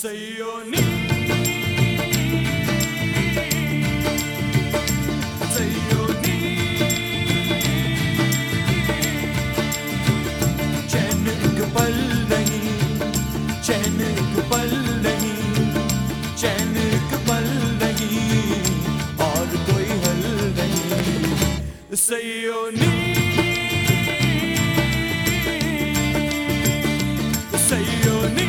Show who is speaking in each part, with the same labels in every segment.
Speaker 1: Sayoni, Sayoni, चैन एक पल नहीं, चैन एक पल नहीं, चैन एक पल नहीं, और कोई हल नहीं। Sayoni, Sayoni,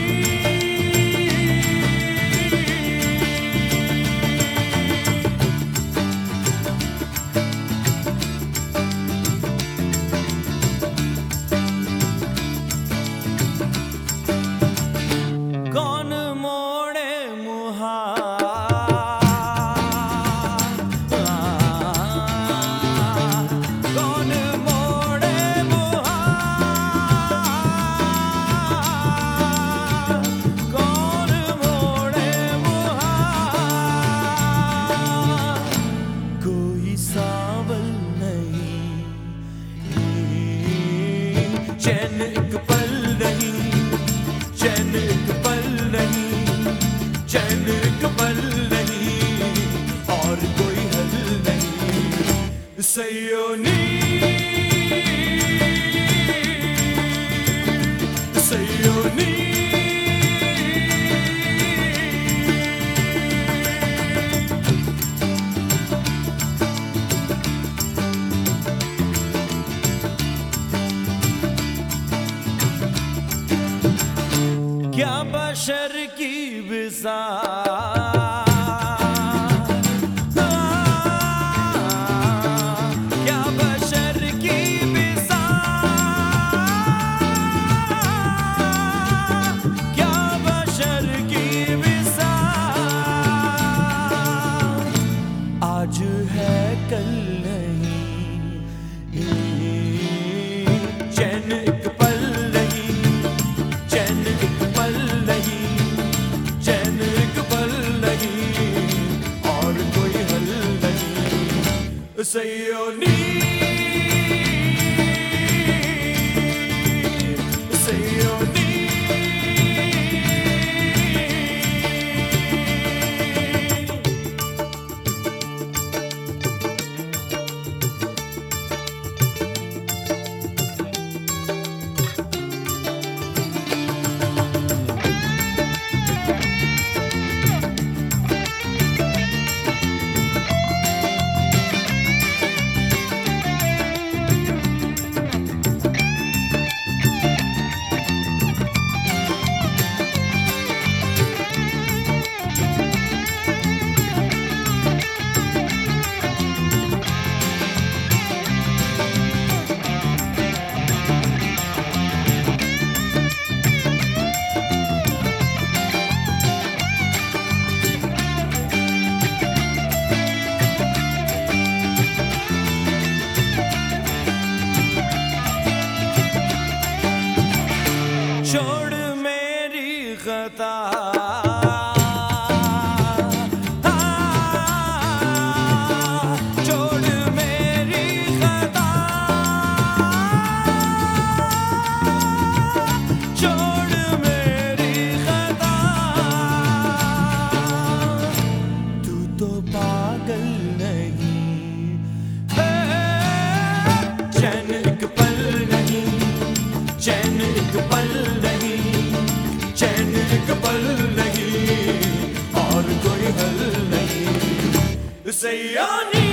Speaker 1: कौन मोड़े मुहार, कौन मोड़े मुहार, कौन मोड़े मुहार, कोई सावल नहीं, चैन एक पल नहीं, चैन एक पल नहीं, चैन एक पल नहीं, और कोई हल नहीं। Sayoni, Sayoni, क्या बशर की बिसात, क्या बशर की बिसात, क्या बशर की बिसात, आज है कल नहीं, चैन एक पल नहीं, चैन एक पल नहीं, चैन एक पल नहीं, और कोई हल नहीं। Sayoni, Sayoni, छोड़ मेरी खता, छोड़ मेरी खता, छोड़ मेरी खता, तू तो पागल नहीं, चैन एक पल नहीं, चैन एक पल नहीं, चैन एक पल नहीं, और कोई हल नहीं। Sayoni,